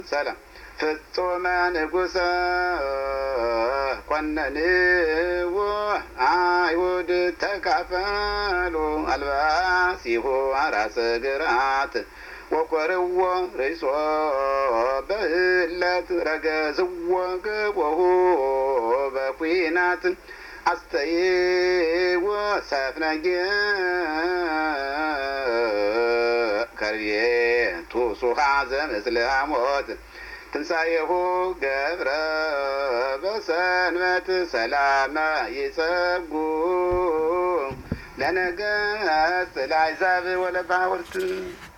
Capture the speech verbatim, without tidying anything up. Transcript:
ሰላም ፍጹመ ንጉሠ ኮነንዎ አይሁድ ተካፈሉ አልባሲሁ አራሰ ግራት ወኰርዎ ርእሶ በእለት ረገዝዎ ገቦሁ በኲናት አስተይዎ ሰፍነጌ ከርቤቱ ሱኻ ዘምስለ ሐሞት ትንሣኤሁ ገብረ በሰንበት ሰላመ ይጸጉ ለነገሥት ለአሕዛብ ወለባሕውርት